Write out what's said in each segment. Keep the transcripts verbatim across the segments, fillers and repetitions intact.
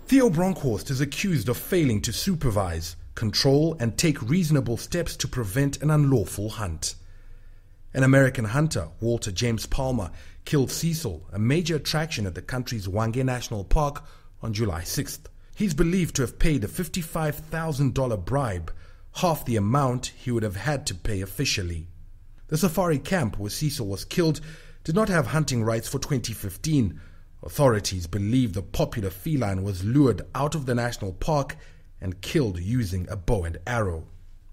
Theo Bronkhorst is accused of failing to supervise, control, and take reasonable steps to prevent an unlawful hunt. An American hunter, Walter James Palmer, killed Cecil, a major attraction at the country's Hwange National Park, on July sixth. He's believed to have paid a fifty-five thousand dollars bribe, half the amount he would have had to pay officially. The safari camp where Cecil was killed did not have hunting rights for twenty fifteen. Authorities believe the popular feline was lured out of the national park and killed using a bow and arrow.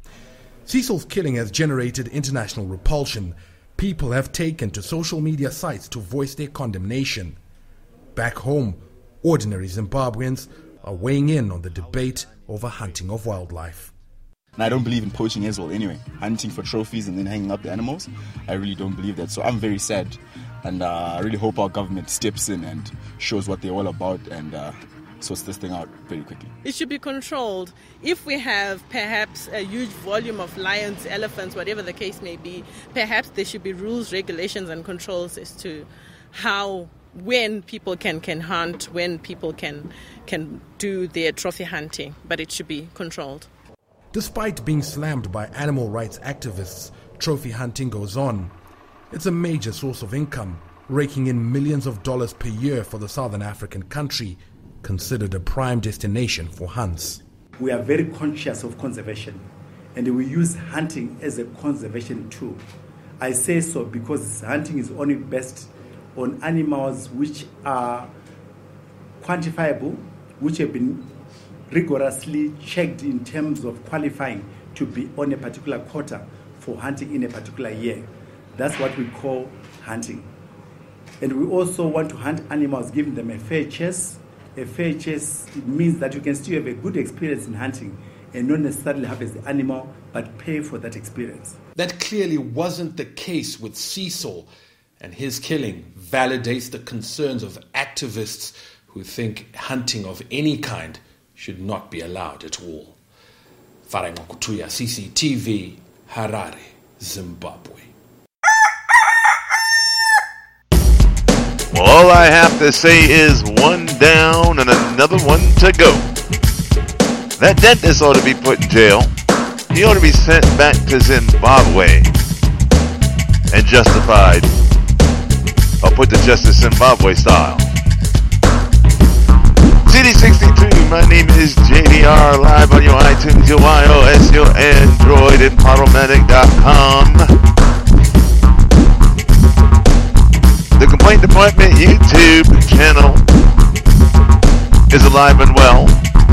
Cecil's killing has generated international repulsion. People have taken to social media sites to voice their condemnation. Back home, ordinary Zimbabweans are weighing in on the debate over hunting of wildlife. And I don't believe in poaching as well anyway. Hunting for trophies and then hanging up the animals, I really don't believe that. So I'm very sad. And uh, I really hope our government steps in and shows what they're all about and uh, sorts this thing out very quickly. It should be controlled. If we have perhaps a huge volume of lions, elephants, whatever the case may be, perhaps there should be rules, regulations and controls as to how, when people can, can hunt, when people can, can do their trophy hunting. But it should be controlled. Despite being slammed by animal rights activists, trophy hunting goes on. It's a major source of income, raking in millions of dollars per year for the Southern African country, considered a prime destination for hunts. We are very conscious of conservation, and we use hunting as a conservation tool. I say so because hunting is only based on animals which are quantifiable, which have been rigorously checked in terms of qualifying to be on a particular quota for hunting in a particular year. That's what we call hunting. And we also want to hunt animals, giving them a fair chase. A fair chase, it means that you can still have a good experience in hunting and not necessarily harvest the animal, but pay for that experience. That clearly wasn't the case with Cecil, and his killing validates the concerns of activists who think hunting of any kind should not be allowed at all. Farai Makutuya, C C T V, Harare, Zimbabwe. Well, all I have to say is one down and another one to go. That dentist ought to be put in jail. He ought to be sent back to Zimbabwe and justified, or put to justice Zimbabwe style. C D sixty-two, my name is J D R, live on your iTunes, your iOS, your Android, and Podomatic dot com. The Complaint Department YouTube channel is alive and well.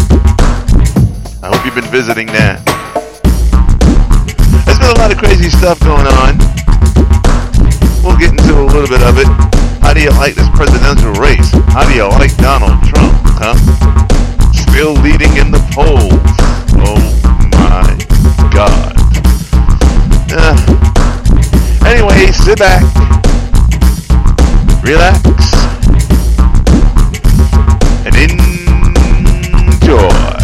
I hope you've been visiting that. There's been a lot of crazy stuff going on. We'll get into a little bit of it. How do you like this presidential race? How do you like Donald Trump, huh? Still leading in the polls. Oh my God. Uh, anyway, sit back, relax, and enjoy.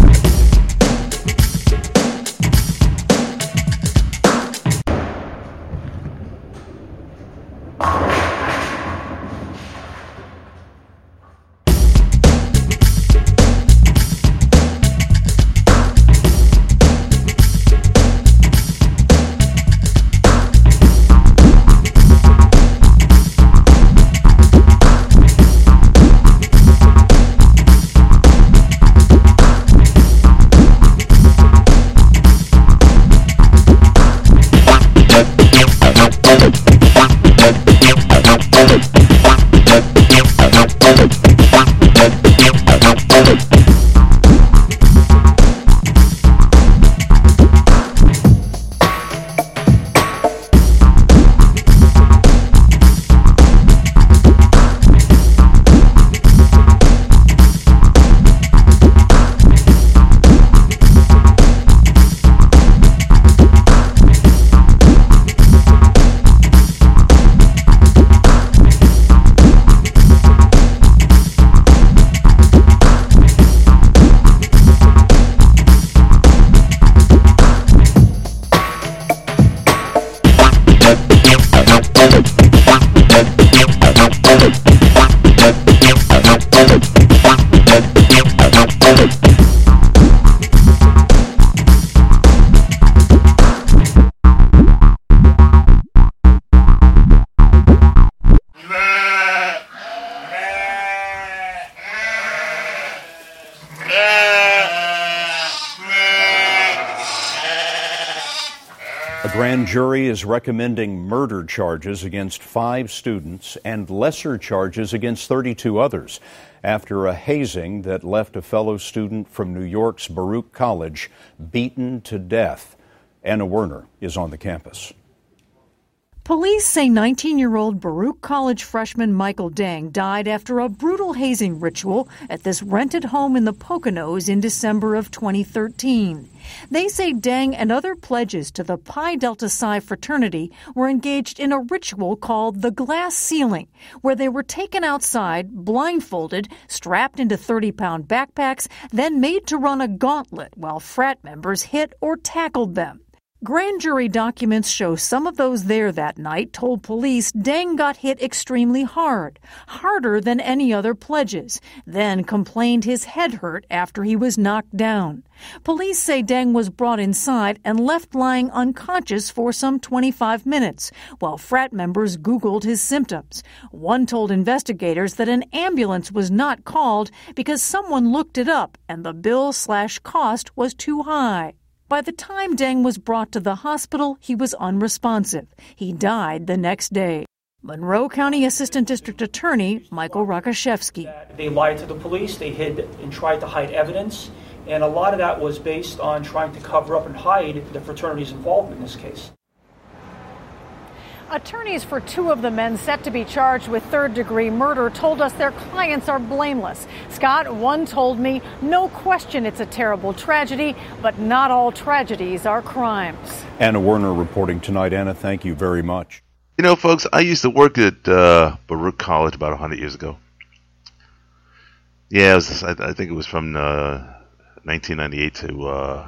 grand jury is recommending murder charges against five students and lesser charges against thirty-two others after a hazing that left a fellow student from New York's Baruch College beaten to death. Anna Werner is on the campus. Police say nineteen-year-old Baruch College freshman Michael Deng died after a brutal hazing ritual at this rented home in the Poconos in December of twenty thirteen. They say Deng and other pledges to the Pi Delta Psi fraternity were engaged in a ritual called the glass ceiling, where they were taken outside, blindfolded, strapped into thirty-pound backpacks, then made to run a gauntlet while frat members hit or tackled them. Grand jury documents show some of those there that night told police Deng got hit extremely hard, harder than any other pledges, then complained his head hurt after he was knocked down. Police say Deng was brought inside and left lying unconscious for some twenty-five minutes, while frat members Googled his symptoms. One told investigators that an ambulance was not called because someone looked it up and the bill slash cost was too high. By the time Deng was brought to the hospital, he was unresponsive. He died the next day. Monroe County Assistant District Attorney Michael Rakashevsky. They lied to the police, they hid and tried to hide evidence, and a lot of that was based on trying to cover up and hide the fraternity's involvement in this case. Attorneys for two of the men set to be charged with third-degree murder told us their clients are blameless. Scott, one told me, no question it's a terrible tragedy, but not all tragedies are crimes. Anna Werner reporting tonight. Anna, thank you very much. You know, folks, I used to work at uh, Baruch College about one hundred years ago. Yeah, it was, I, I think it was from uh, nineteen ninety-eight to uh,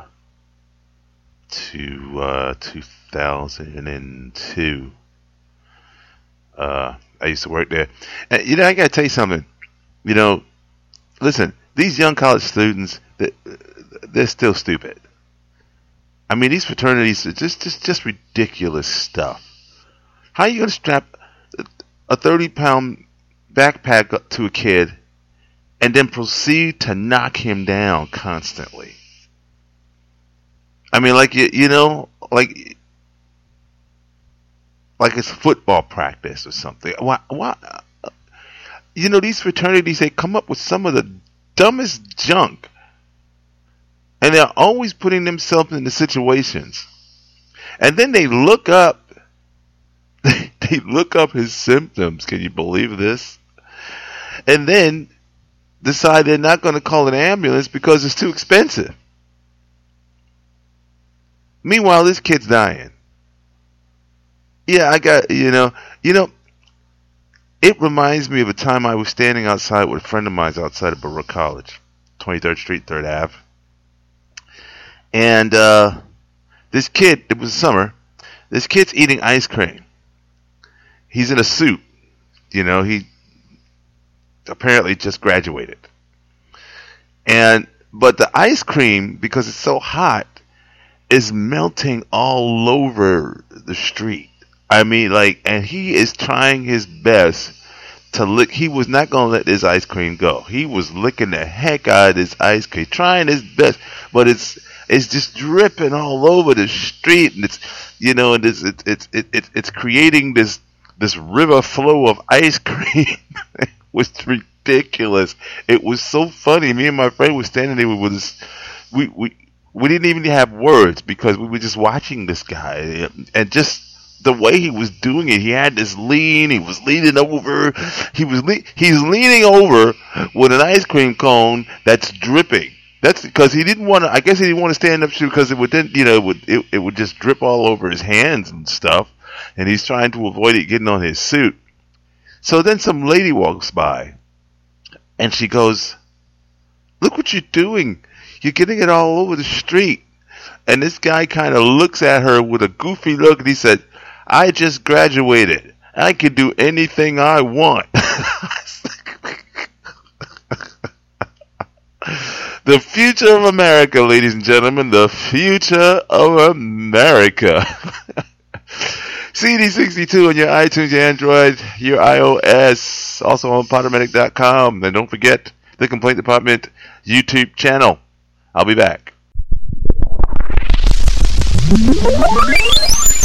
to uh, two thousand two. Uh, I used to work there. And, you know, I got to tell you something. You know, listen, these young college students, they're still stupid. I mean, these fraternities are just, just, just ridiculous stuff. How are you going to strap a thirty-pound backpack up to a kid and then proceed to knock him down constantly? I mean, like, you, you know, like... like it's football practice or something. Why, why? You know, these fraternities, they come up with some of the dumbest junk. And they're always putting themselves into situations. And then they look up, they look up his symptoms. Can you believe this? And then decide they're not going to call an ambulance because it's too expensive. Meanwhile, this kid's dying. Yeah, I got, you know, you know, it reminds me of a time I was standing outside with a friend of mine outside of Baruch College, twenty-third Street, third Avenue. And uh, this kid, it was summer, this kid's eating ice cream. He's in a suit, you know, he apparently just graduated. And, but the ice cream, because it's so hot, is melting all over the street. I mean, like, and he is trying his best to lick. He was not going to let this ice cream go. He was licking the heck out of this ice cream, trying his best, but it's it's just dripping all over the street, and it's, you know, and it's it's it's it's, it's creating this this river flow of ice cream. It was ridiculous. It was so funny. Me and my friend were standing there with this. We we we didn't even have words because we were just watching this guy, and just the way he was doing it, he had this lean, he was leaning over, he was le- he's leaning over with an ice cream cone that's dripping. That's because he didn't want to, I guess he didn't want to stand up to, because it would then, you know, it would, it, it would just drip all over his hands and stuff, and he's trying to avoid it getting on his suit. So then some lady walks by, and she goes, "Look what you're doing. You're getting it all over the street." And this guy kind of looks at her with a goofy look, and he said, "I just graduated. I can do anything I want." The future of America, ladies and gentlemen. The future of America. C D sixty-two on your iTunes, your Android, your iOS. Also on Podomatic dot com. And don't forget the Complaint Department YouTube channel. I'll be back.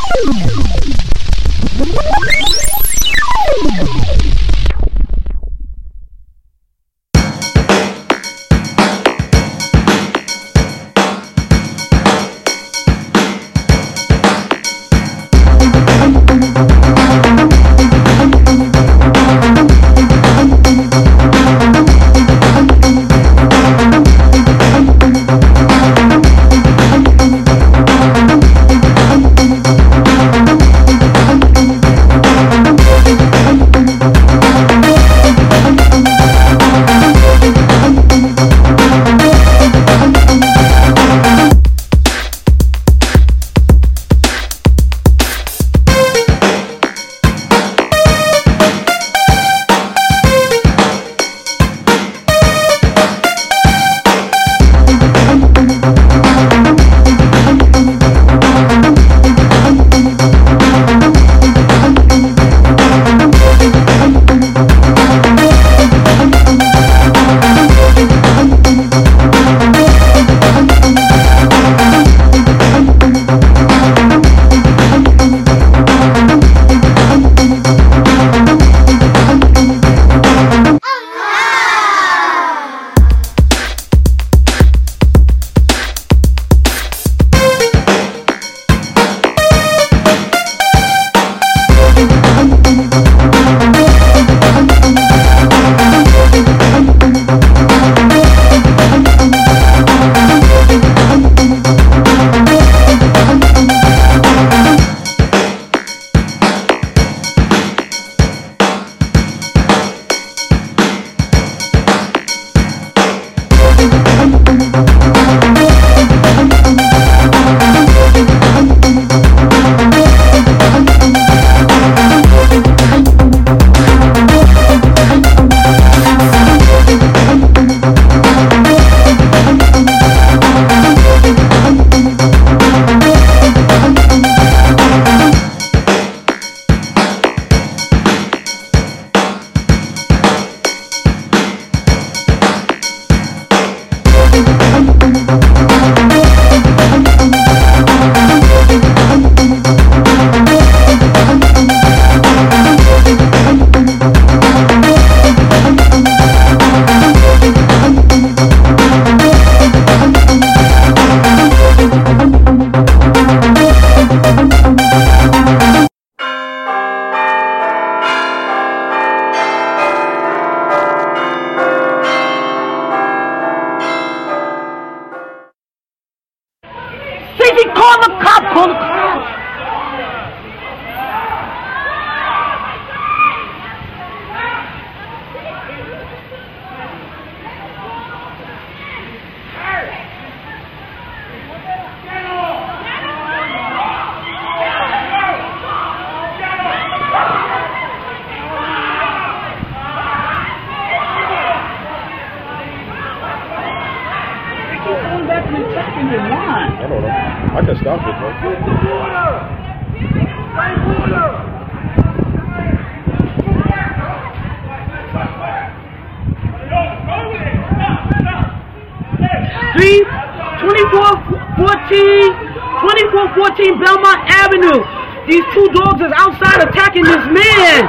twenty-four fourteen Belmont Avenue. These two dogs is outside attacking this man.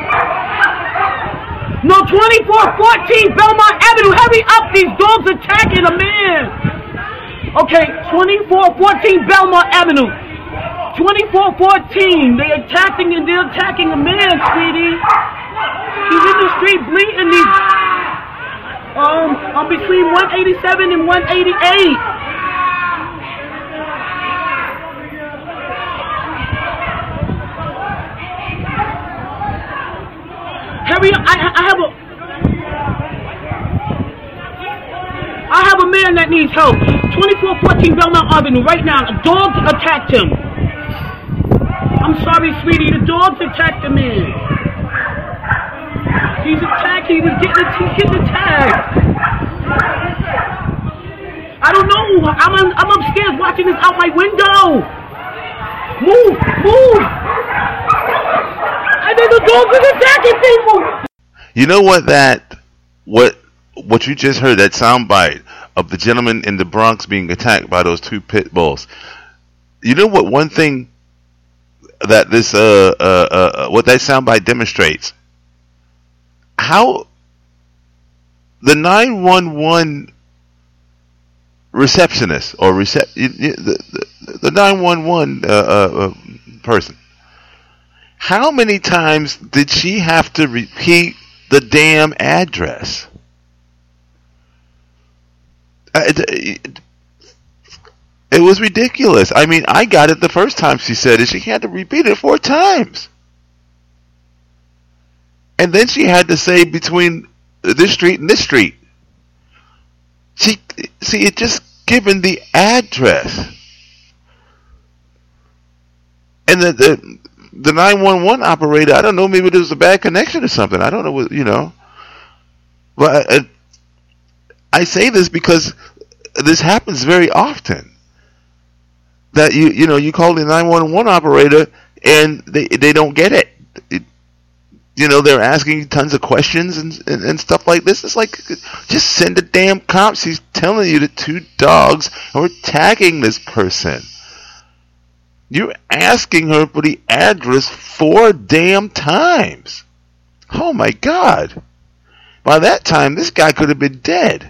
No, twenty-four fourteen Belmont Avenue. Hurry up, these dogs attacking a man. Okay, twenty-four fourteen Belmont Avenue. twenty-four fourteen. They attacking and they're attacking a man, sweetie. He's in the street bleeding. He's um, um between one eighty-seven and one eighty-eight. Hurry up! I, I have a, I have a man that needs help. twenty-four fourteen Belmont Avenue right now. Dogs attacked him. I'm sorry, sweetie. The dogs attacked the man. He's attacked. He was getting, he's getting attacked. I don't know. I'm on, I'm upstairs watching this out my window. Move, move. And then the dogs are attacking people. You know what that what what you just heard, that soundbite of the gentleman in the Bronx being attacked by those two pit bulls. You know what one thing that this uh, uh, uh, what that soundbite demonstrates. How the nine one one receptionist or recep the the, the nine one one uh, uh, person. How many times did she have to repeat the damn address? It, it was ridiculous. I mean, I got it the first time she said it. She had to repeat it four times. And then she had to say between this street and this street. She, see, it just given the address. And the, the, the nine one one operator, I don't know, maybe there was a bad connection or something. I don't know what, you know. But I, I say this because this happens very often. That you you know you call the nine one one operator and they they don't get it. it you know they're asking tons of questions and, and and stuff like this. It's like, just send the damn cops. He's telling you that two dogs are attacking this person. You're asking her for the address four damn times. Oh my God! By that time, this guy could have been dead.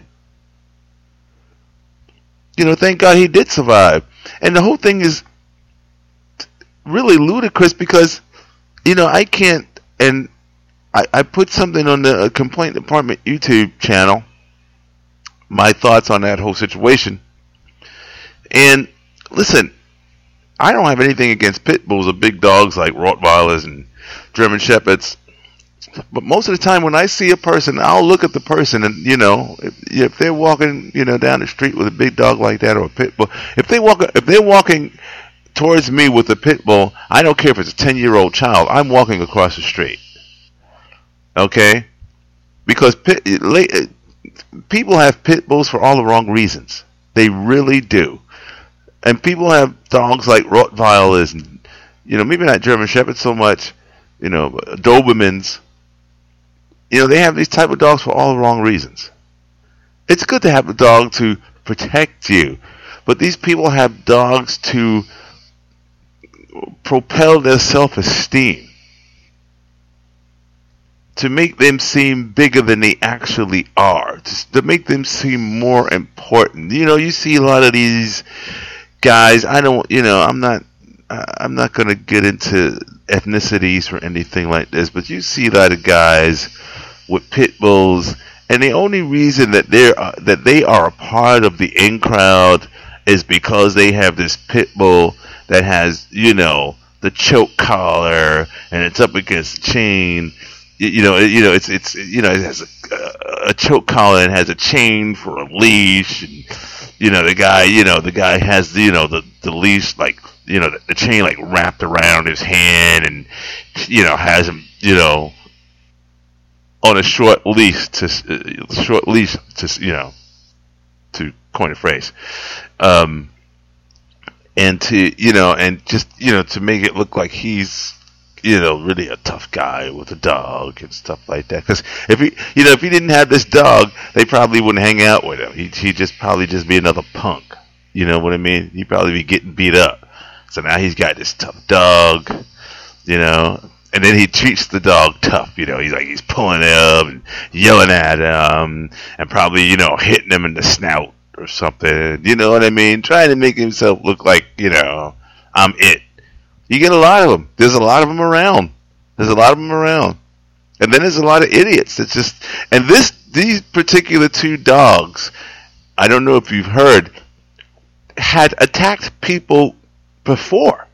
You know, thank God he did survive. And the whole thing is really ludicrous because, you know, I can't, and I, I put something on the Complaint Department YouTube channel, my thoughts on that whole situation. And listen, I don't have anything against pit bulls or big dogs like Rottweilers and German Shepherds. But most of the time when I see a person, I'll look at the person and, you know, if, if they're walking, you know, down the street with a big dog like that or a pit bull, if they walk, if they're walking towards me with a pit bull, I don't care if it's a ten-year-old child, I'm walking across the street. Okay? Because pit, people have pit bulls for all the wrong reasons. They really do. And people have dogs like Rottweilers and, you know, maybe not German Shepherds so much, you know, Dobermans. You know, they have these type of dogs for all the wrong reasons. It's good to have a dog to protect you, but these people have dogs to propel their self-esteem, to make them seem bigger than they actually are, to, to make them seem more important. You know, you see a lot of these guys. I don't, you know, I'm not, I'm not going to get into ethnicities or anything like this, but you see a lot of guys with pit bulls, and the only reason that they're uh, that they are a part of the in crowd is because they have this pit bull that has, you know, the choke collar and it's up against the chain. You, you know, you know, it's it's you know, it has a, a choke collar and has a chain for a leash, and you know, the guy, you know, the guy has, you know, the the leash like, you know, the, the chain like wrapped around his hand, and you know, has him, you know, on a short leash to uh, short leash to, you know, to coin a phrase, um, and to, you know, and just, you know, to make it look like he's, you know, really a tough guy with a dog and stuff like that. Because if he, you know, if he didn't have this dog, they probably wouldn't hang out with him. He he'd just probably just be another punk. You know what I mean? He'd probably be getting beat up. So now he's got this tough dog, you know, and then he treats the dog tough, you know. He's like, he's pulling him up and yelling at him and probably, you know, hitting him in the snout or something. You know what I mean? Trying to make himself look like, you know, I'm it. You get a lot of them. There's a lot of them around. There's a lot of them around. And then there's a lot of idiots. It's just, and this, these particular two dogs, I don't know if you've heard, had attacked people before.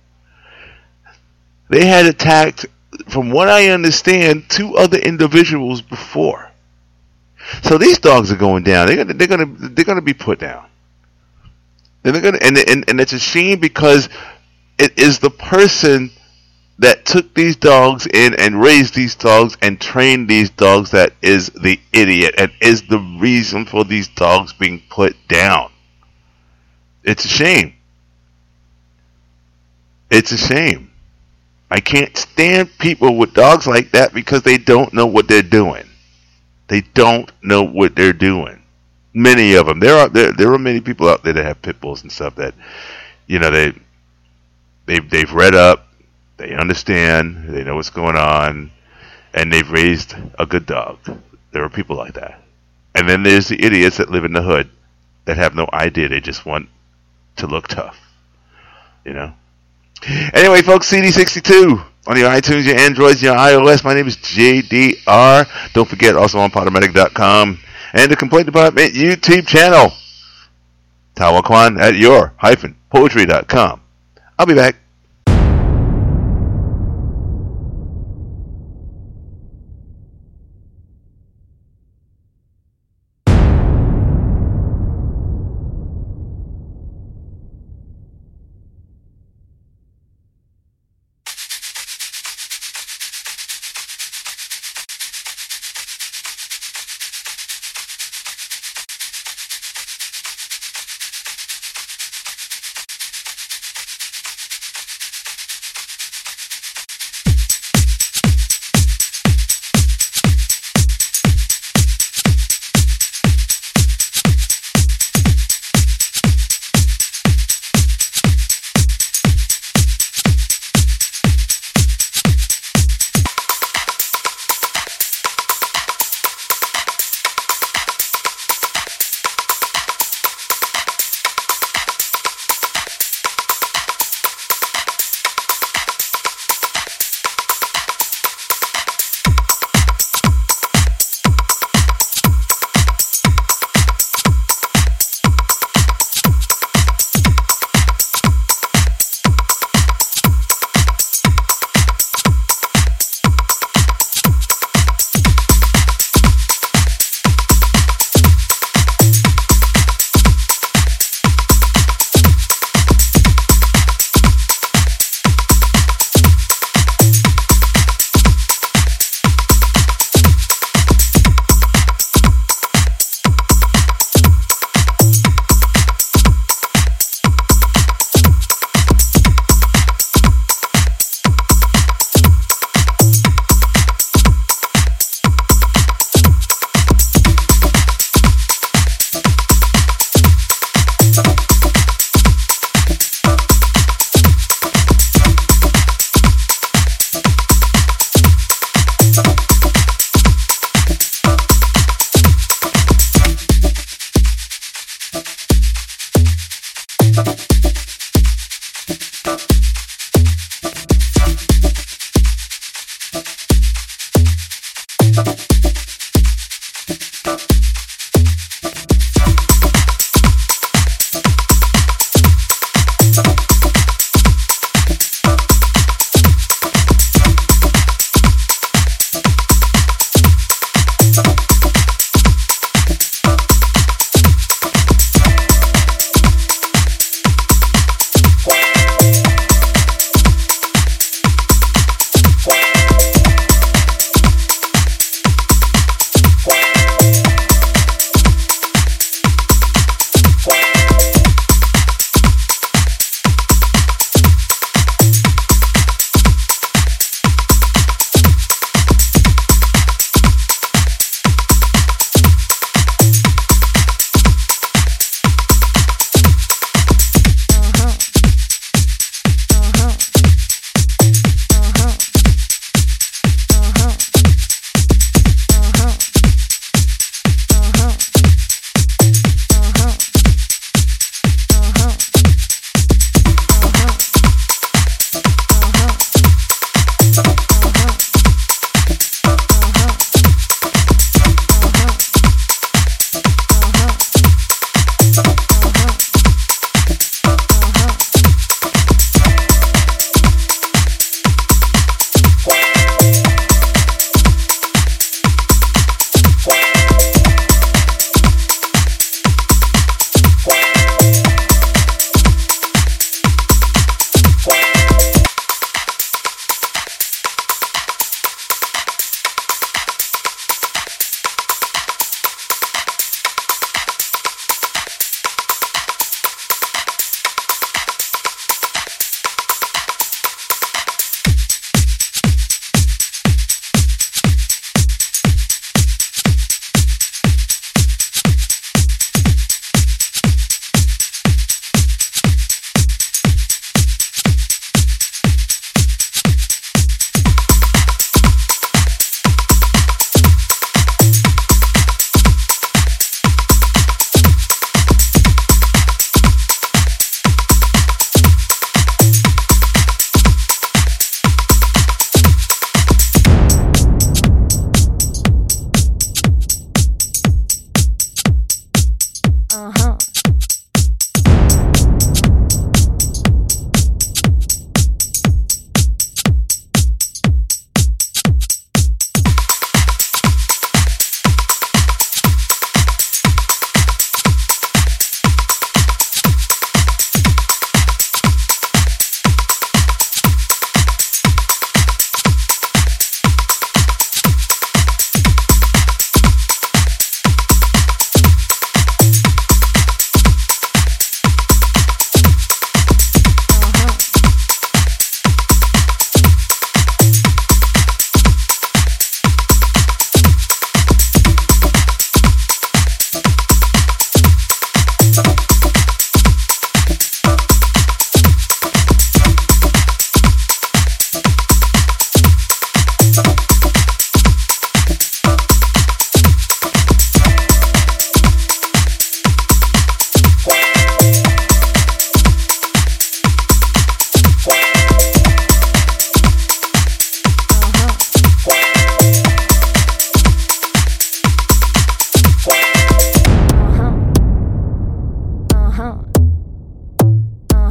They had attacked, from what I understand, two other individuals before. So these dogs are going down. They're gonna, they're gonna, they're gonna be put down. And they're gonna, and and, and it's a shame because it is the person that took these dogs in and raised these dogs and trained these dogs that is the idiot and is the reason for these dogs being put down. It's a shame. It's a shame. I can't stand people with dogs like that because they don't know what they're doing. They don't know what they're doing. Many of them. There are there there are many people out there that have pit bulls and stuff that, you know, they they've they've read up, They understand, they know what's going on, and they've raised a good dog. There are people like that. And then there's the idiots that live in the hood that have no idea. They just want to look tough. You know? Anyway, folks, C D sixty-two on your iTunes, your Androids, your iOS. My name is J D R. Don't forget, also on Podomatic dot com and the Complaint Department YouTube channel. Tawaquan at your hyphen poetry dot com. I'll be back.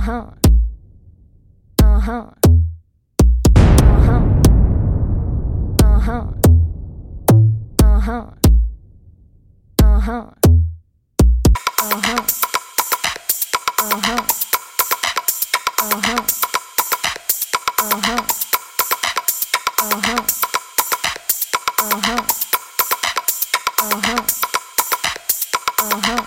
Uh-huh. Uh-huh. Uh-huh. Uh-huh. Uh-huh. Uh-huh. Uh-huh. Uh-huh. Uh-huh. Uh-huh. Uh-huh. Uh-huh. Uh-huh. Uh-huh.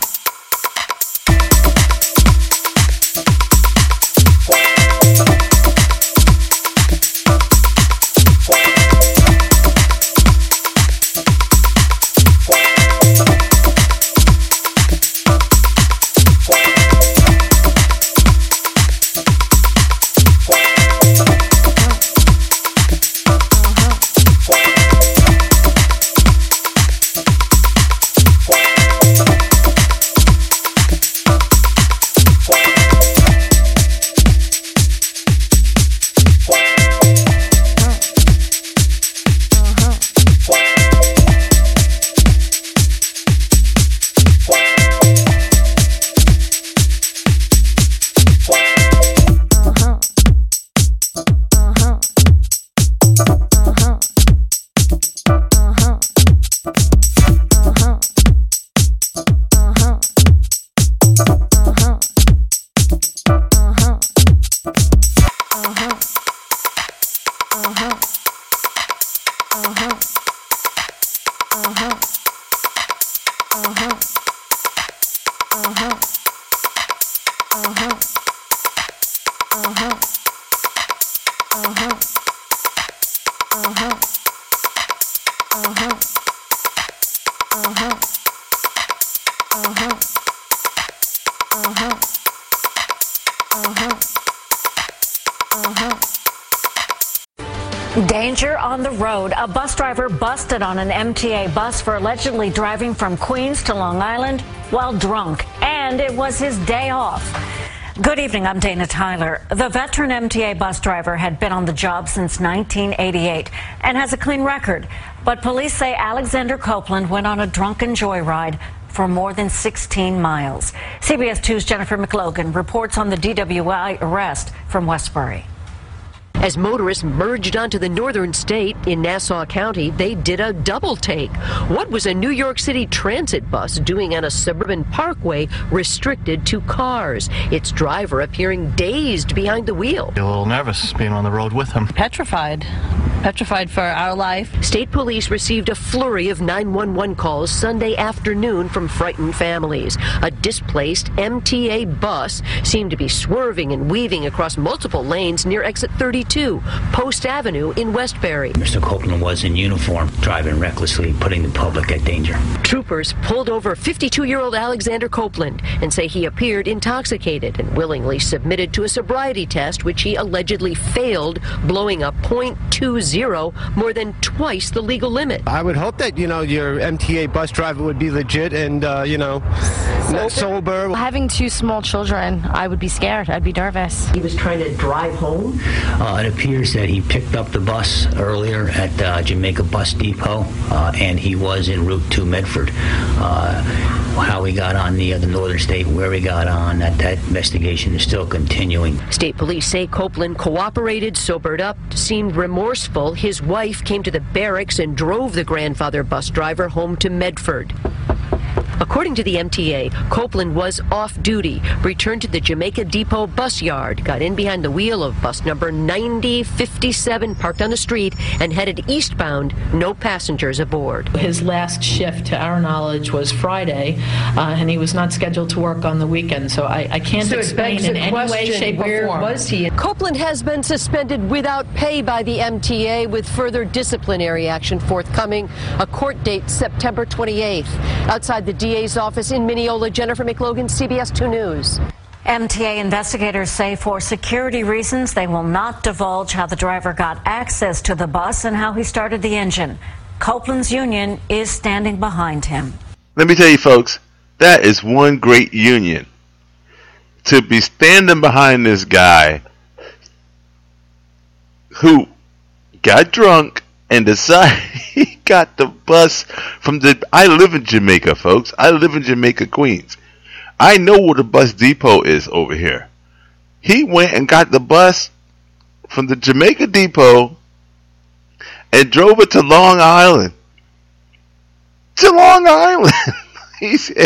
Danger on the road. A bus driver busted on an M T A bus for allegedly driving from Queens to Long Island while drunk. And it was his day off. Good evening, I'm Dana Tyler. The veteran M T A bus driver had been on the job since nineteen eighty-eight and has a clean record. But police say Alexander Copeland went on a drunken joyride for more than sixteen miles. C B S two's Jennifer McLogan reports on the D W I arrest from Westbury. As motorists merged onto the northern state in Nassau County, they did a double take. What was a New York City transit bus doing on a suburban parkway restricted to cars? Its driver appearing dazed behind the wheel. A little nervous being on the road with him. Petrified. Petrified for our life. State police received a flurry of nine one one calls Sunday afternoon from frightened families. A displaced M T A bus seemed to be swerving and weaving across multiple lanes near exit thirty-two, Post Avenue in Westbury. Mister Copeland was in uniform, driving recklessly, putting the public at danger. Troopers pulled over fifty-two-year-old Alexander Copeland and say he appeared intoxicated and willingly submitted to a sobriety test, which he allegedly failed, blowing up point two zero, more than twice the legal limit. I would hope that, you know, your M T A bus driver would be legit and, uh, you know, sober. sober. Having two small children, I would be scared. I'd be nervous. He was trying to drive home. Uh, it appears that he picked up the bus earlier at uh, Jamaica Bus Depot, uh, and he was en route to Medford. Uh, how he got on the, uh, the northern state, where he got on, that, that investigation is still continuing. State police say Copeland cooperated, sobered up, seemed remorseful. His wife came to the barracks and drove the grandfather bus driver home to Medford. According to the M T A, Copeland was off duty, returned to the Jamaica Depot bus yard, got in behind the wheel of bus number ninety fifty-seven, parked on the street, and headed eastbound, no passengers aboard. His last shift, to our knowledge, was Friday, uh, and he was not scheduled to work on the weekend, so I, I can't so explain in any way, shape, where or form. Was he? Copeland has been suspended without pay by the M T A, with further disciplinary action forthcoming. A court date September twenty-eighth. Outside the D A's office in Mineola, Jennifer McLogan, C B S two News. M T A investigators say for security reasons they will not divulge how the driver got access to the bus and how he started the engine. Copeland's union is standing behind him. Let me tell you, folks, that is one great union. To be standing behind this guy who got drunk and decided he got the bus from the... I live in Jamaica, folks. I live in Jamaica, Queens. I know where the bus depot is over here. he went and got the bus from the Jamaica Depot and drove it to Long Island. To Long Island. He said,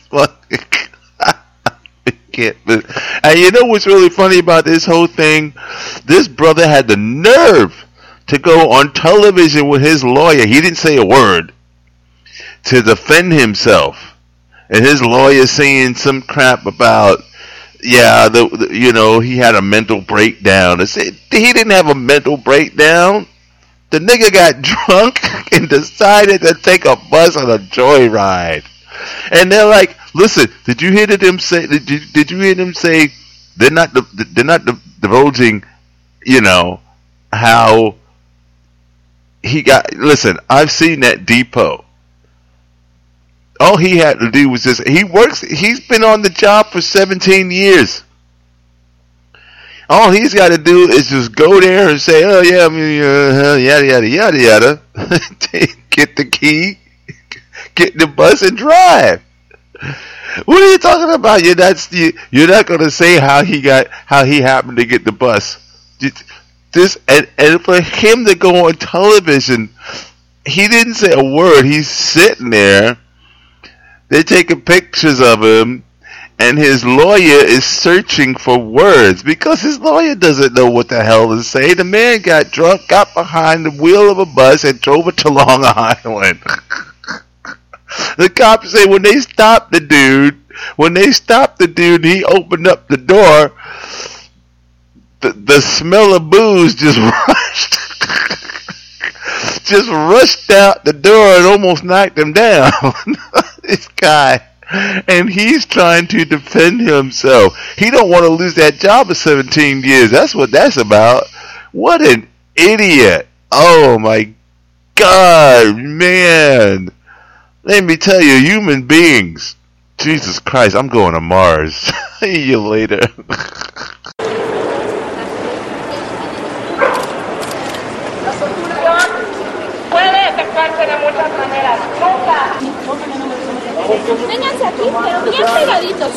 and you know what's really funny about this whole thing? This brother had the nerve to go on television with his lawyer. He didn't say a word to defend himself. And his lawyer saying some crap about, yeah, the, the you know, he had a mental breakdown. I said, he didn't have a mental breakdown. The nigga got drunk and decided to take a bus on a joyride. And they're like, listen, did you hear them say, did you, did you hear them say, they're not, they're not divulging, you know, how he got, listen, I've seen that depot. All he had to do was just, he works, he's been on the job for seventeen years. All he's got to do is just go there and say, oh yeah, I mean, uh, yada, yada, yada, yada. Get the key, get the bus and drive. What are you talking about? You're not, you're not going to say how he got, how he happened to get the bus. This, and, and for him to go on television, he didn't say a word. He's sitting there. They're taking pictures of him, and his lawyer is searching for words because his lawyer doesn't know what the hell to say. The man got drunk, got behind the wheel of a bus, and drove it to Long Island. The cops say when they stopped the dude, when they stopped the dude, he opened up the door. The, the smell of booze just rushed. Just rushed out the door and almost knocked him down. This guy. And he's trying to defend himself. He don't want to lose that job of seventeen years. That's what that's about. What an idiot. Oh my God, man. Let me tell you, human beings. Jesus Christ, I'm going to Mars. See you later. Vénganse aquí, pero bien pegaditos.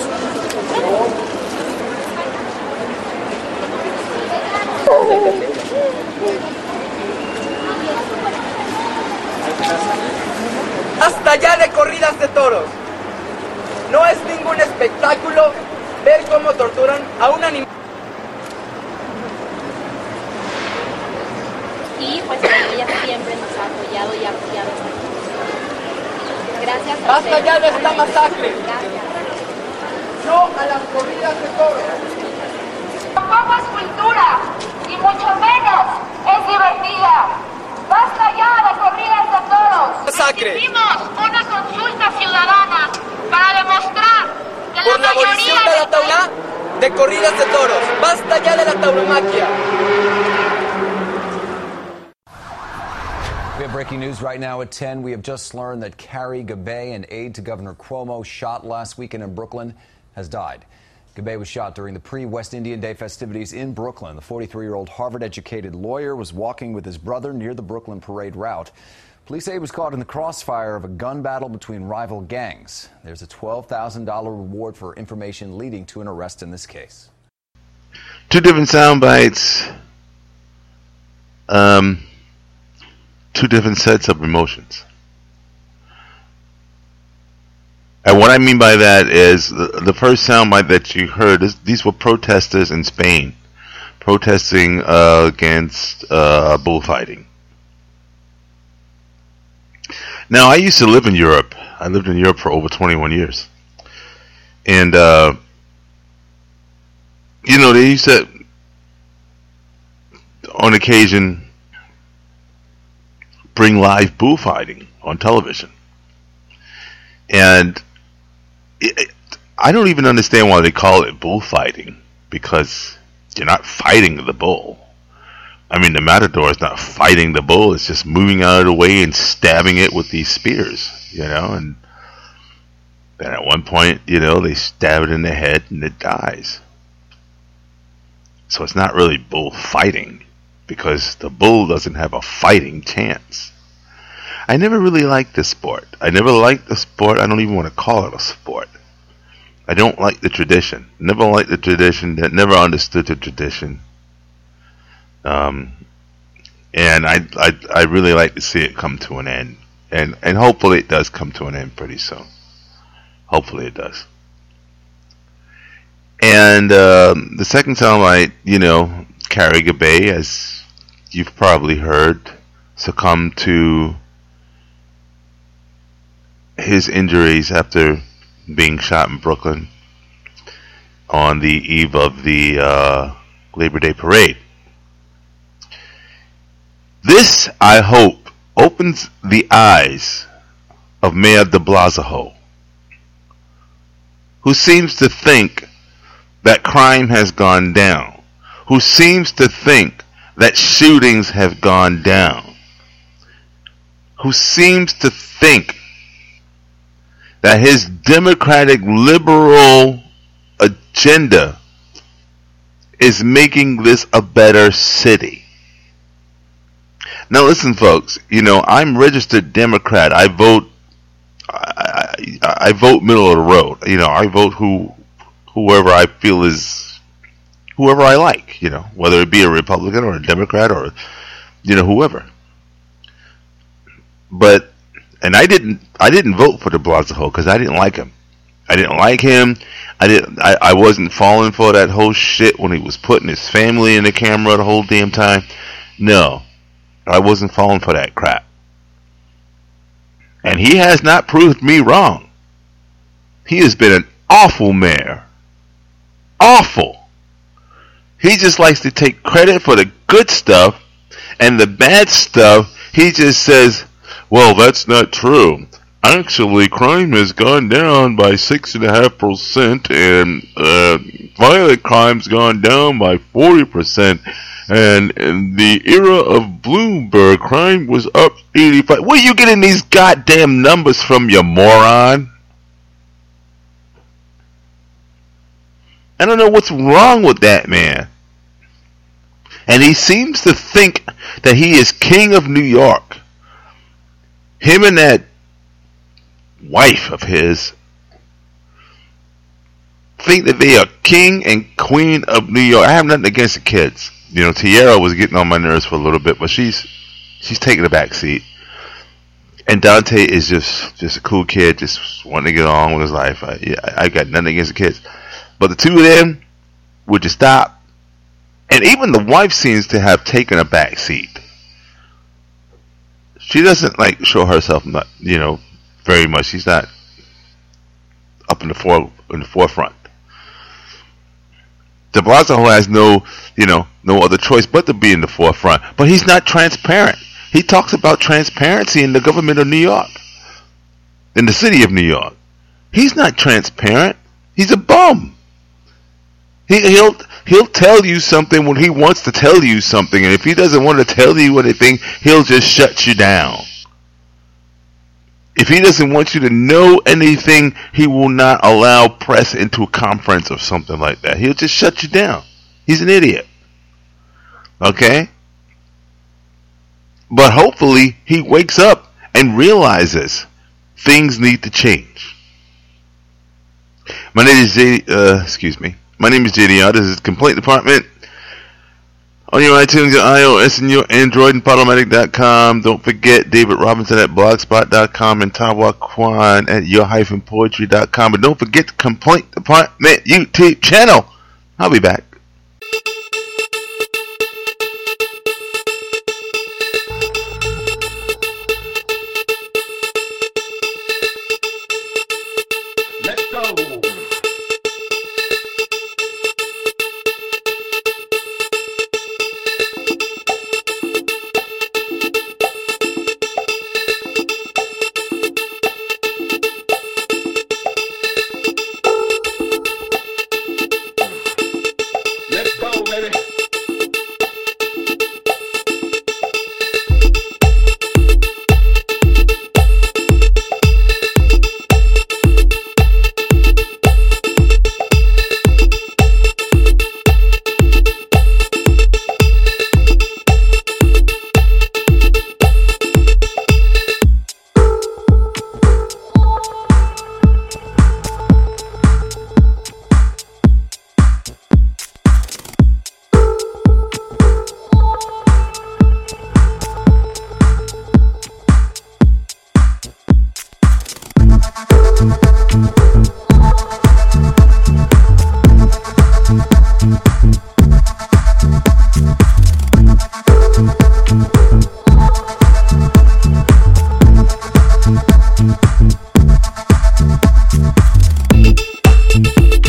Hasta ya de corridas de toros. No es ningún espectáculo ver cómo torturan a un animal. Y pues ella siempre nos ha apoyado y ha apoyado esta cosa. Gracias a Basta ya de esta masacre. Gracias. No a las corridas de toros. Tampoco es cultura y mucho menos es divertida. Basta ya de corridas de toros. Masacre. Hicimos una consulta ciudadana para demostrar que Por la la mayoría abolición de la taula de corridas de toros. Basta ya de la tauromaquia. We have breaking news right now at ten. We have just learned that Carrie Gabay, an aide to Governor Cuomo, shot last weekend in Brooklyn, has died. Gabay was shot during the pre-West Indian Day festivities in Brooklyn. The forty-three-year-old Harvard-educated lawyer was walking with his brother near the Brooklyn parade route. Police say he was caught in the crossfire of a gun battle between rival gangs. There's a twelve thousand dollars reward for information leading to an arrest in this case. Two different sound bites. Um... Two different sets of emotions. And what I mean by that is the, the first soundbite that you heard, is, these were protesters in Spain protesting uh, against uh, bullfighting. Now, I used to live in Europe. I lived in Europe for over twenty-one years. And, uh, you know, they used to, on occasion, bring live bullfighting on television. And it, it, I don't even understand why they call it bullfighting, because you're not fighting the bull. I mean, the matador is not fighting the bull, it's just moving out of the way and stabbing it with these spears, you know, and then at one point, you know, they stab it in the head and it dies. So it's not really bullfighting, because the bull doesn't have a fighting chance. I never really liked this sport. I never liked the sport. I don't even want to call it a sport. I don't like the tradition. Never liked the tradition. Never understood the tradition. Um, and I, I, I really like to see it come to an end, and and hopefully it does come to an end pretty soon. Hopefully it does. And um, the second soundbite, you know, Carrie Gabay, as you've probably heard, succumbed to his injuries after being shot in Brooklyn on the eve of the uh, Labor Day parade. This, I hope, opens the eyes of Mayor de Blasio, who seems to think that crime has gone down, who seems to think that shootings have gone down, who seems to think that his democratic liberal agenda is making this a better city. Now listen, folks, you know, I'm registered Democrat. I vote I, I, I vote middle of the road. You know, I vote who whoever I feel is whoever I like, you know, whether it be a Republican or a Democrat or, you know, whoever. But and I didn't I didn't vote for de Blasio because I didn't like him. I didn't like him. I didn't I, I wasn't falling for that whole shit when he was putting his family in the camera the whole damn time. No. I wasn't falling for that crap. And he has not proved me wrong. He has been an awful mayor. Awful. He just likes to take credit for the good stuff, and the bad stuff, he just says, well, that's not true. Actually, crime has gone down by six point five percent, and uh, violent crime's gone down by forty percent. And in the era of Bloomberg, crime was up eighty-five. Where are you getting these goddamn numbers from, you moron? I don't know what's wrong with that man. And he seems to think that he is king of New York. Him and that wife of his think that they are king and queen of New York. I have nothing against the kids. You know, Tierra was getting on my nerves for a little bit, but she's she's taking a back seat. And Dante is just just a cool kid, just wanting to get on with his life. I, yeah, I got nothing against the kids, but the two of them would just stop. And even the wife seems to have taken a back seat. She doesn't like show herself, not you know, very much. She's not up in the fore in the forefront. De Blasio has no, you know, no other choice but to be in the forefront. But he's not transparent. He talks about transparency in the government of New York, in the city of New York. He's not transparent. He's a bum. He, he'll he'll tell you something when he wants to tell you something, and if he doesn't want to tell you anything, he'll just shut you down. If he doesn't want you to know anything, he will not allow press into a conference or something like that. He'll just shut you down. He's an idiot. Okay? But hopefully he wakes up and realizes things need to change. My name is J. Uh, excuse me. My name is J D R. This is Complaint Department. On your iTunes, your iOS, and your Android, and Podomatic dot com. Don't forget David Robinson at blogspot dot com and Tawa Kwan at your dash poetry dot com. And don't forget the Complaint Department YouTube channel. I'll be back. Let's go.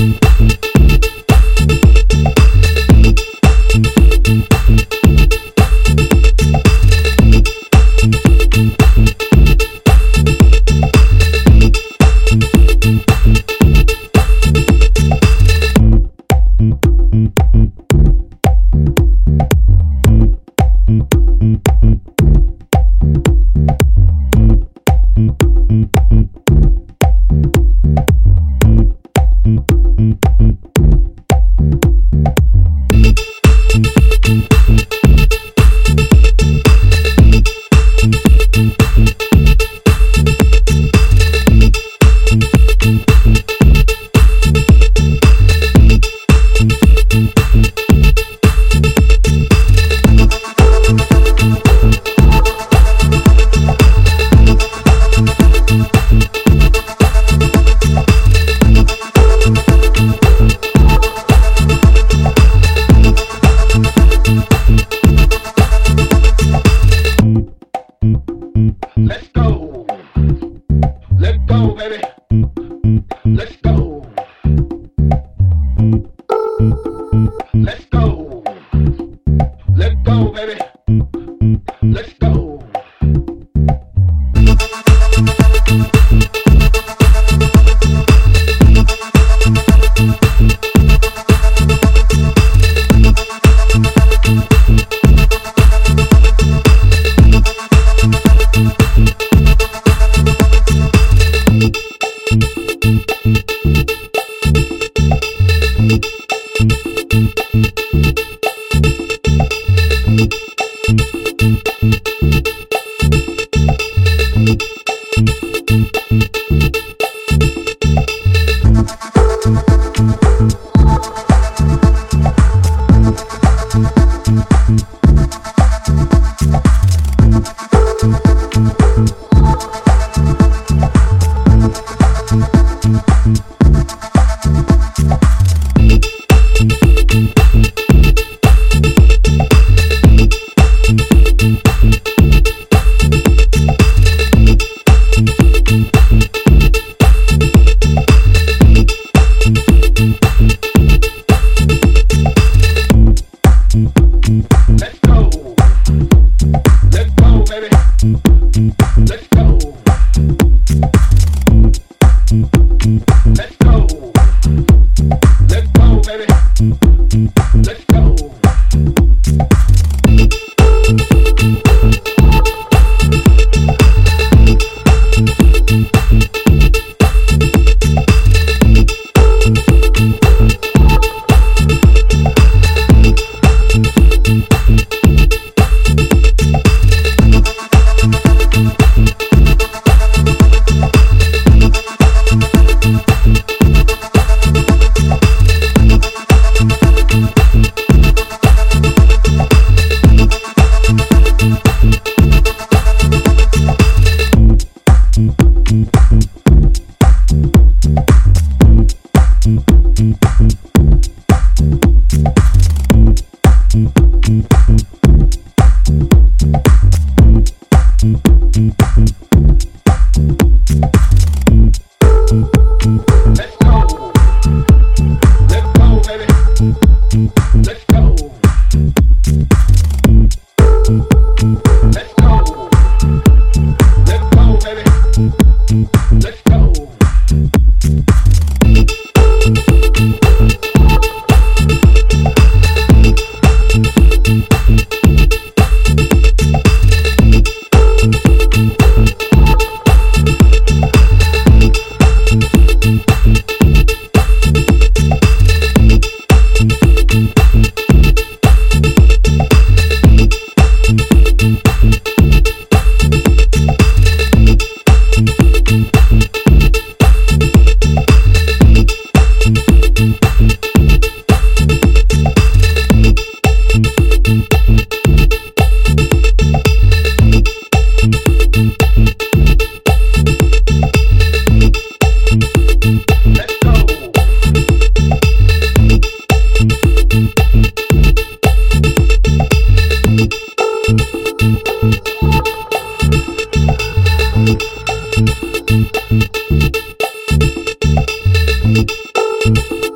Let's go.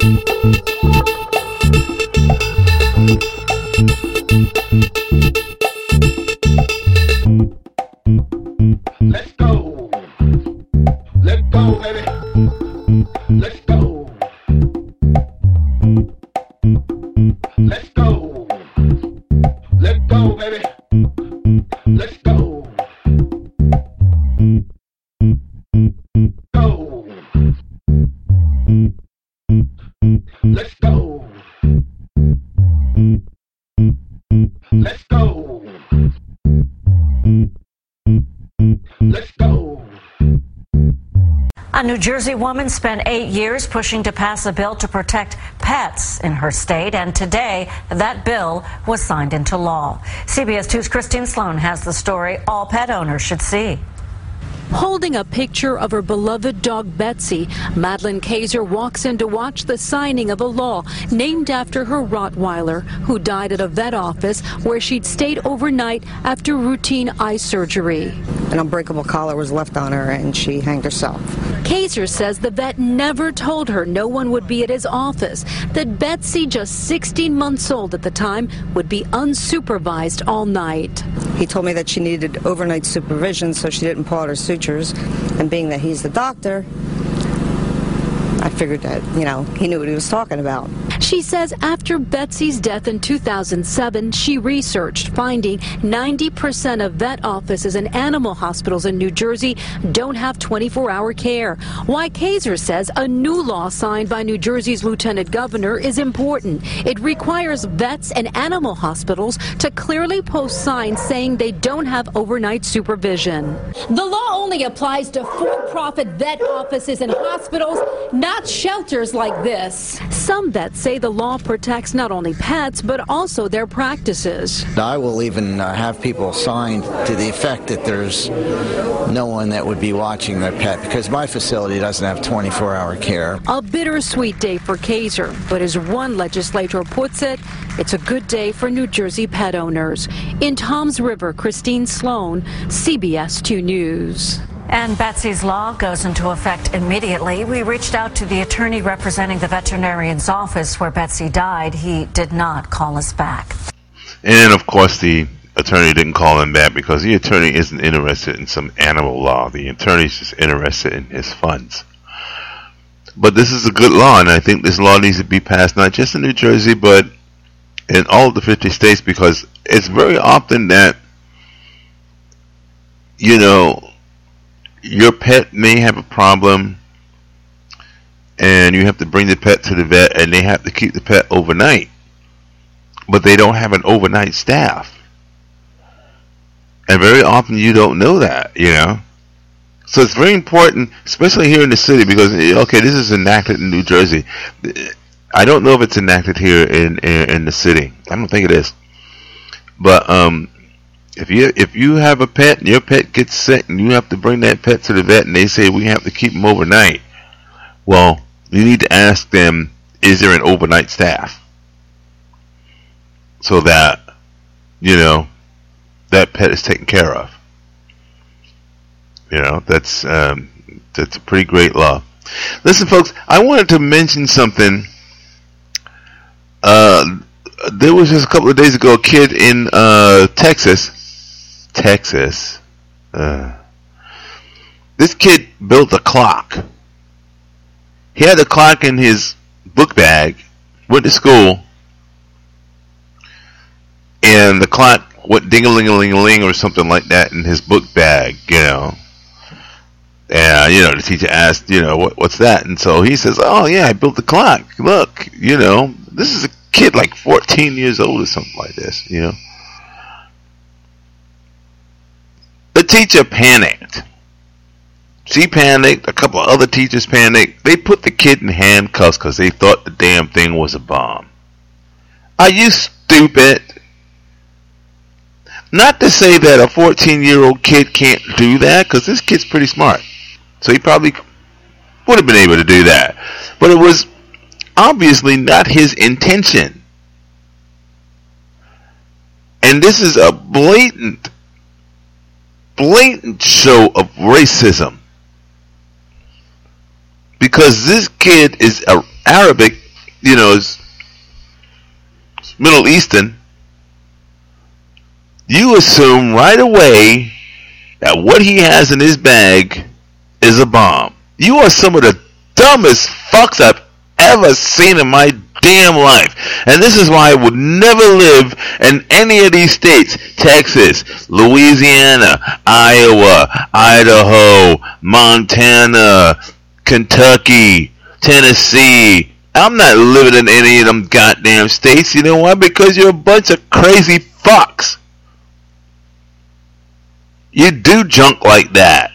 Let's go. Let go, baby. Let's go. Let's go. Let go, baby. Let's go. Go. Let's go. Let's go. Let's go. A New Jersey woman spent eight years pushing to pass a bill to protect pets in her state, and today that bill was signed into law. C B S two's Christine Sloan has the story all pet owners should see. Holding a picture of her beloved dog Betsy, Madeline Kaiser walks in to watch the signing of a law named after her Rottweiler, who died at a vet office where she'd stayed overnight after routine eye surgery. An unbreakable collar was left on her and she hanged herself. Kaiser says the vet never told her no one would be at his office, that Betsy, just sixteen months old at the time, would be unsupervised all night. He told me that she needed overnight supervision so she didn't pull out her sutures, and being that he's the doctor, I figured that, you know, he knew what he was talking about. She says after Betsy's death in two thousand seven, she researched, finding ninety percent of vet offices and animal hospitals in New Jersey don't have twenty-four hour care. Why Kaiser says a new law signed by New Jersey's Lieutenant Governor is important. It requires vets and animal hospitals to clearly post signs saying they don't have overnight supervision. The law only applies to for-profit vet offices and hospitals, not shelters like this. Some vets say the law protects not only pets, but also their practices. I will even uh, have people sign to the effect that there's no one that would be watching their pet, because my facility doesn't have twenty-four hour care. A bittersweet day for Kaiser, but as one legislator puts it, it's a good day for New Jersey pet owners. In Toms River, Christine Sloan, C B S two News. And Betsy's law goes into effect immediately. We reached out to the attorney representing the veterinarian's office where Betsy died. He did not call us back. And of course, the attorney didn't call him back because the attorney isn't interested in some animal law. The attorney's just interested in his funds. But this is a good law, and I think this law needs to be passed not just in New Jersey, but in all of the fifty states, because it's very often that, you know, your pet may have a problem and you have to bring the pet to the vet and they have to keep the pet overnight, but they don't have an overnight staff. And very often you don't know that, you know. So it's very important, especially here in the city, because, okay, this is enacted in New Jersey. I don't know if it's enacted here in, in, in the city. I don't think it is. But, um, If you if you have a pet and your pet gets sick and you have to bring that pet to the vet and they say we have to keep them overnight, well, you need to ask them, is there an overnight staff? So that, you know, that pet is taken care of. You know, that's um, that's a pretty great law. Listen, folks, I wanted to mention something. Uh, there was just a couple of days ago a kid in uh, Texas. Texas. Uh, this kid built a clock. He had the clock in his book bag, went to school, and the clock went ding-a-ling-a-ling-a-ling or something like that in his book bag, you know. And, you know, the teacher asked, you know, what, what's that? And so he says, oh, yeah, I built the clock. Look, you know, this is a kid like fourteen years old or something like this, you know. The teacher panicked. She panicked. A couple of other teachers panicked. They put the kid in handcuffs because they thought the damn thing was a bomb. Are you stupid? Not to say that a fourteen-year-old kid can't do that, because this kid's pretty smart. So he probably would have been able to do that. But it was obviously not his intention. And this is a blatant blatant show of racism, because this kid is Arabic you know, is Middle Eastern, you assume right away that what he has in his bag is a bomb. You are some of the dumbest fucks I've ever seen in my damn life. And this is why I would never live in any of these states. Texas, Louisiana, Iowa, Idaho, Montana, Kentucky, Tennessee. I'm not living in any of them goddamn states. You know why? Because you're a bunch of crazy fucks. You do junk like that.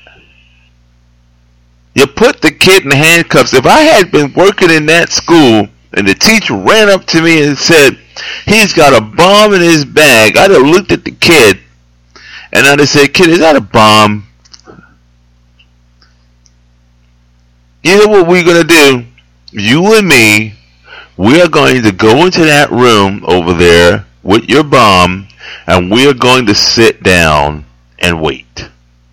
You put the kid in handcuffs. If I had been working in that school and the teacher ran up to me and said, he's got a bomb in his bag, I'd have looked at the kid and I'd have said, kid, is that a bomb? You know what we're going to do? You and me, we are going to go into that room over there with your bomb, and we are going to sit down and wait.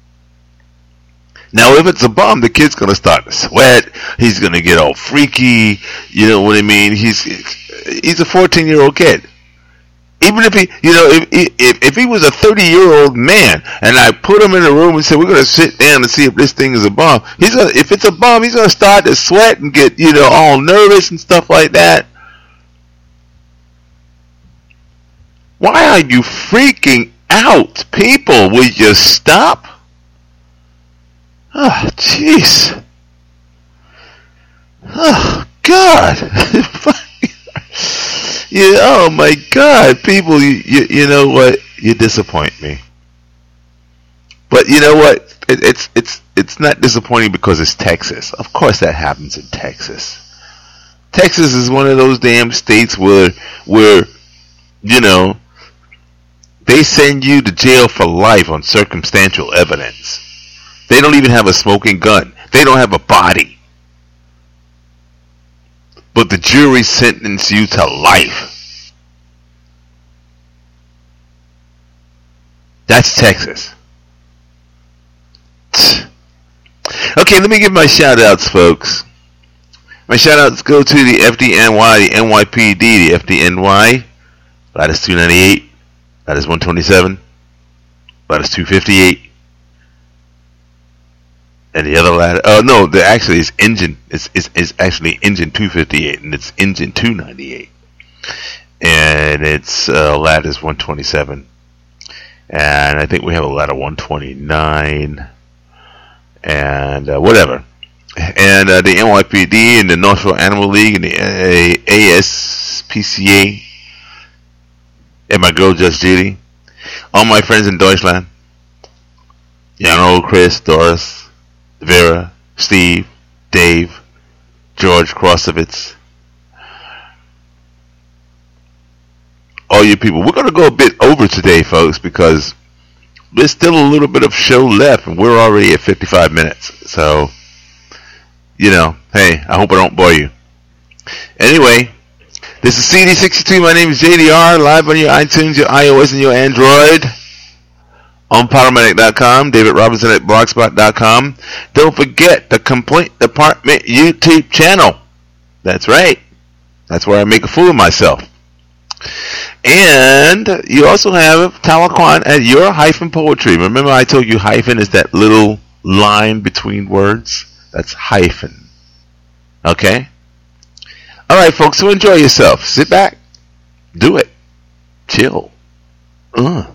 Now, if it's a bomb, the kid's going to start to sweat. He's going to get all freaky. You know what I mean? He's he's a fourteen-year-old kid. Even if he, you know, if if if he was a thirty-year-old man, and I put him in a room and said, we're going to sit down and see if this thing is a bomb, he's gonna, if it's a bomb, he's going to start to sweat and get, you know, all nervous and stuff like that. Why are you freaking out, people? Will you stop? Oh, jeez. Oh, God. Yeah, oh my God, people, you, you you know what? You disappoint me. But you know what? It, it's it's it's not disappointing because it's Texas. Of course, that happens in Texas. Texas is one of those damn states where where you know they send you to jail for life on circumstantial evidence. They don't even have a smoking gun. They don't have a body. But the jury sentenced you to life. That's Texas. Okay, let me give my shout outs, folks. My shout outs go to the F D N Y, the N Y P D, the F D N Y. That is two ninety-eight. That is one twenty-seven. That is two fifty-eight. And the other ladder, oh no, the actually is engine, it's, it's, it's actually engine two fifty-eight, and it's engine two ninety-eight. And its uh, ladder is one twenty-seven. And I think we have a ladder one twenty-nine. And uh, whatever. And uh, the N Y P D and the Northville Animal League and the A S P C A. And my girl Just Judy. All my friends in Deutschland. Jano, Chris, Doris, Vera, Steve, Dave, George Krosovitz, all you people. We're going to go a bit over today, folks, because there's still a little bit of show left, and we're already at fifty-five minutes. So, you know, hey, I hope I don't bore you. Anyway, this is C D sixty-two. My name is J D R, live on your iTunes, your iOS, and your Android. On Powermanic dot com, David Robinson at Blogspot dot com. Don't forget the Complaint Department YouTube channel. That's right. That's where I make a fool of myself. And you also have Talaquan at Your Hyphen Poetry. Remember I told you hyphen is that little line between words? That's hyphen. Okay? Alright, folks, so enjoy yourself. Sit back. Do it. Chill. Uh.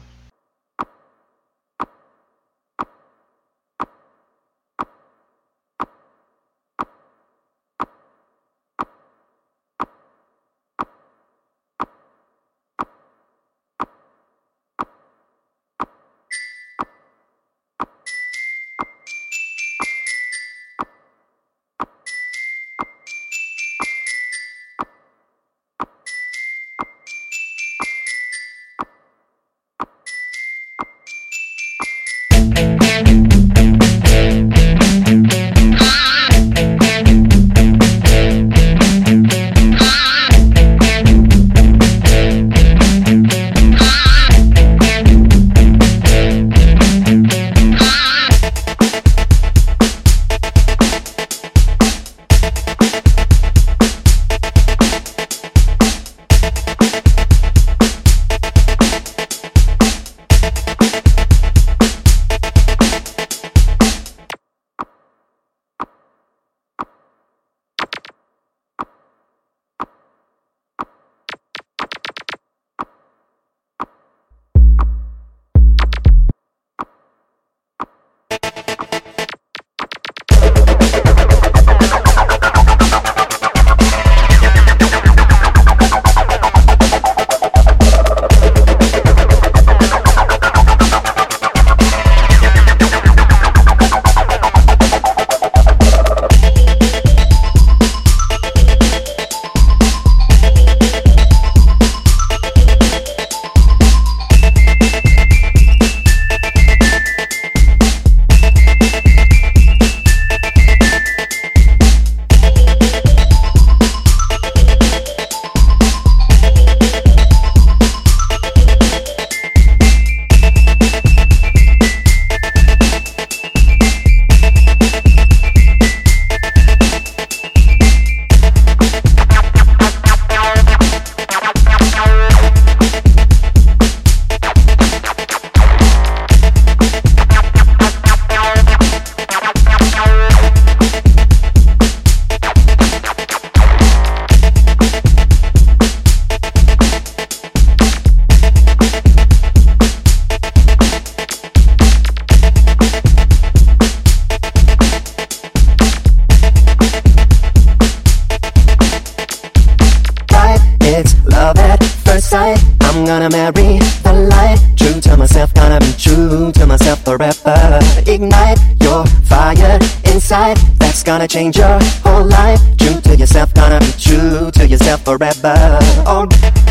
first sight. I'm gonna marry the light. True to myself, gonna be true to myself forever. Ignite your fire inside. That's gonna change your whole life. True to yourself, gonna be true to yourself forever. Oh.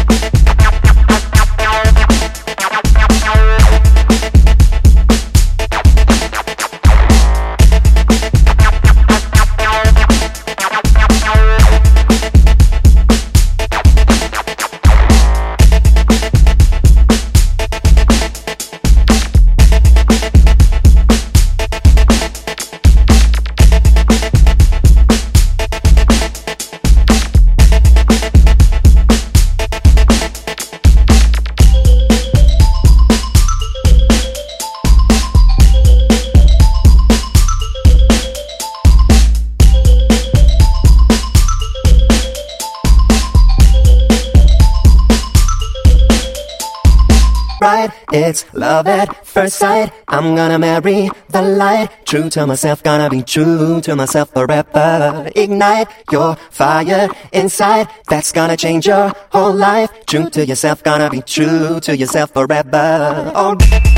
It's love at first sight. I'm gonna marry the light. True to myself, gonna be true to myself forever. Ignite your fire inside. That's gonna change your whole life. True to yourself, gonna be true to yourself forever. Oh.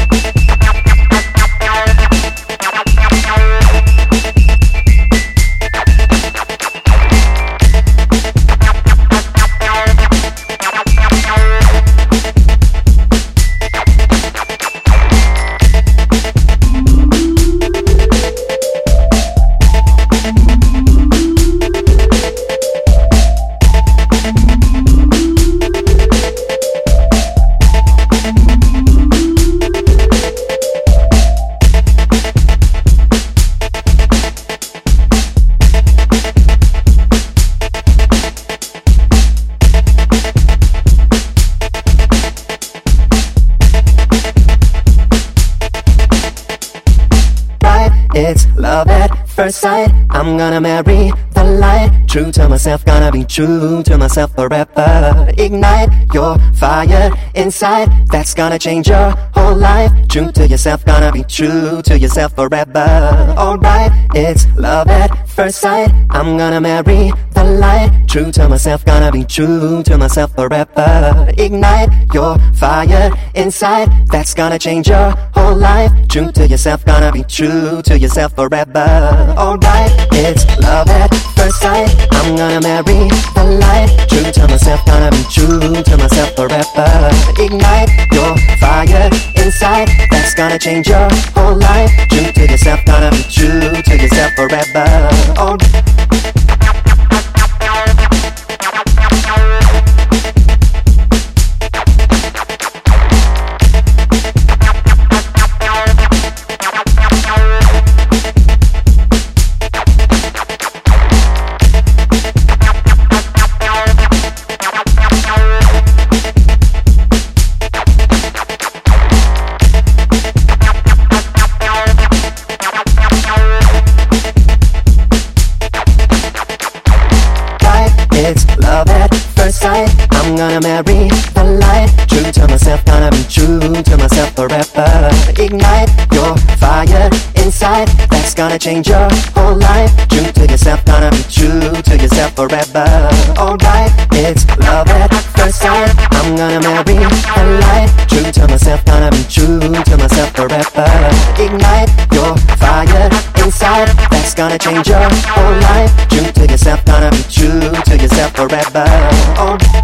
It's love at first sight. I'm gonna marry the light. True to myself, gonna be true to myself forever. Ignite your fire inside. That's gonna change your whole life. True to yourself, gonna be true to yourself forever. Alright, it's love at first sight. I'm gonna marry the light. True to myself, gonna be true to myself forever. Ignite your fire inside. That's gonna change your whole life. True to yourself, gonna be true to yourself forever. Alright, it's love at first sight. I'm gonna marry the light. True to myself, gonna be true to myself forever. Ignite your fire inside. That's gonna change your whole life. True to yourself, gonna be true to yourself forever. Oh. It's love at first sight. I'm gonna marry the light. True to myself, gonna be true to myself forever. Ignite your fire inside. That's gonna change your whole life. True to yourself, gonna be true to yourself forever. Alright, it's love at first sight. I'm gonna marry the light. True to myself, gonna be true to myself forever. Ignite your fire inside. That's gonna change your whole life. True to yourself, gonna be true to yourself forever. Oh.